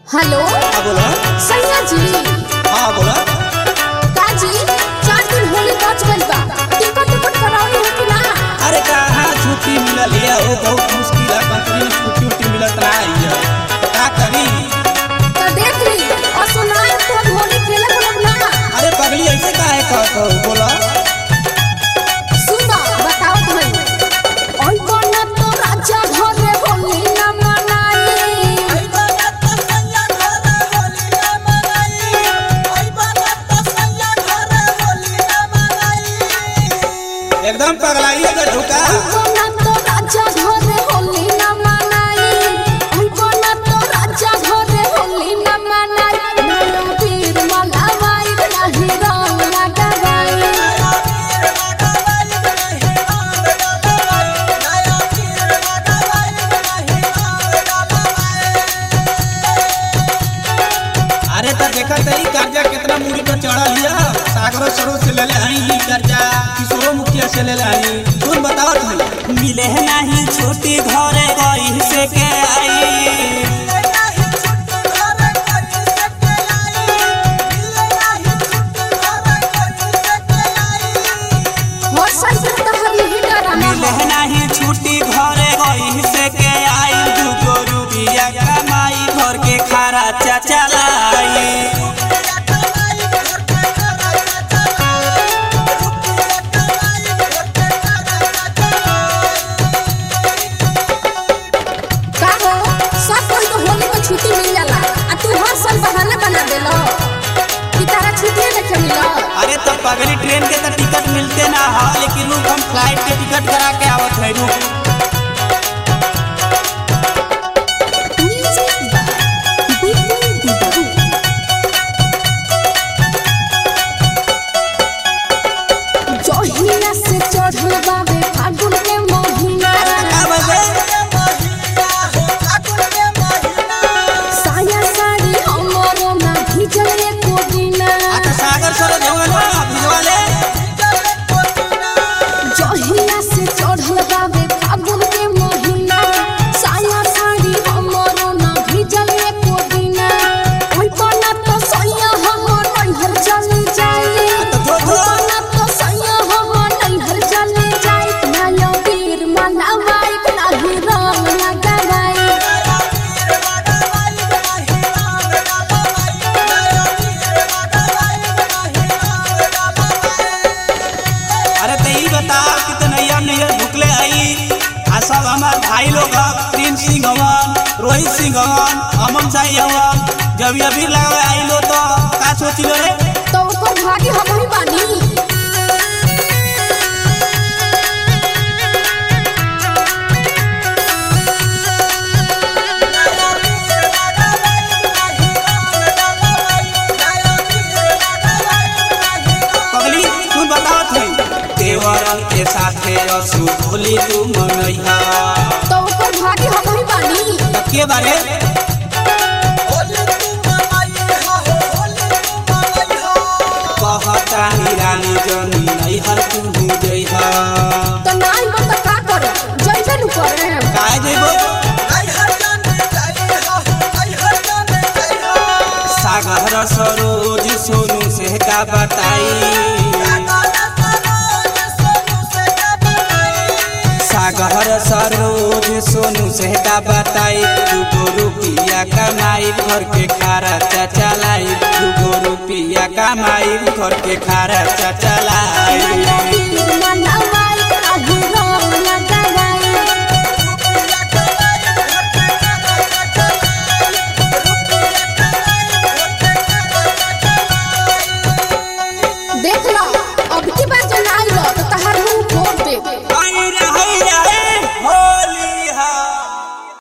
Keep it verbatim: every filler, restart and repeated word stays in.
Hello. हाँ बोला। सैया जी। हाँ बोला। काजी चार दिन होली बच गइल बा, टिकट टिकट करावनी है कि ना? अरे कहाँ छुट्टी मिलल है, वो बहुत मुश्किल है, कंपनी में छुट्टी उट्टी मिलत ना है, का करी? तो देख ली और सुनाई तो होली खेले बोलब ना। अरे पगली ऐसे काहे कहत हो, बोला। सुनो बताओ भाई, ओई बना तो राजा घरे होली ना मनाई। ओई बना तो सैया घरे होली ना मनाई। ओई बना तो सैया घरे होली ना मनाई। एकदम पगलाई है झुका। ओई बना तो राजा घरे होली ना मनाई। ओई बना तो राजा घरे होली ना मनाई। नया पीर मलावाई नाही रंग लगावाई। नया पीर लगावाई नहीं रंग लगावाई। नया पीर लगावाई नहीं रंग लगावाई। अरे तो देखा तई कर्जा कितना मूड़ी पर चढ़ा लिया, सागरो सरो से ले ले आई कर्जा, किशोरो मुखिया से ले ले आई। तुम बताओ भाई, मिले नहीं छुट्टी घरे गई से के आई। हो सही तहरी ही डरा ना। मिले नहीं छुट्टी घरे गई से के आई। दुगो रुपया कमाई घर के खारा चाचा लाई। का हो सब कोई तो होली में छुट्टी मिल जाला, आ तू हर साल बहाना बना देलो कि तारा छुट्टी नहीं मिला। अरे तो पगली ट्रेन के तो टिकट मिलते ना है, लेकिन रुक हम फ्लाइट के टिकट करा के आवत है। रुक जोहिया से चढ़ल बाबे फागुन के महीना। साया साड़ी हमरो ना भीजल एको दिना। अच्छा सागर सर जवाना भिजवा ले। जोहिया से चढ़ल बाबे फागुन के महीना। साया साड़ी हमरो ना भीजल एको दिना। ओई बना तो सैया हम नैहर चली जाई। ओई बना तो सैया हम नैहर चली जाई। नया पीर मनावाई नाही रंग लगावाई। अरे तो ये बता कि तो नैया नैया भुकले आई। आ सब हमार भाई लोग प्रिंस सिंह हवन, रोहित सिंह हवन, अमन साई हवन। जब अभी लगा आई लो तो का सोची लो रे? तो ऊपर भागी हम ही बानी। पगली तू बताओ थे देवरन के साथे रसू होली तू मनैहा। तो ऊपर भागी हम ही बानी। तब के बारे कहता ही रानी जनी नैहर तू जइहा। तो नाई मत का करे जइबे नु करे। काहे जइबो? सागर सरोज सोनू से का बताई। सागर सरोज सोनू से का बताई। दुगो रुपया कमाई घर के खारा चाचा लाई। दुगो रुपया कमाई घर के खारा चाचा लाई। नया पीर मनावाई नाही रंग लगावाई। देख लो अब की बार जो ना आइलो तो तहार मुंह फोड़ दे। आई रे आई रे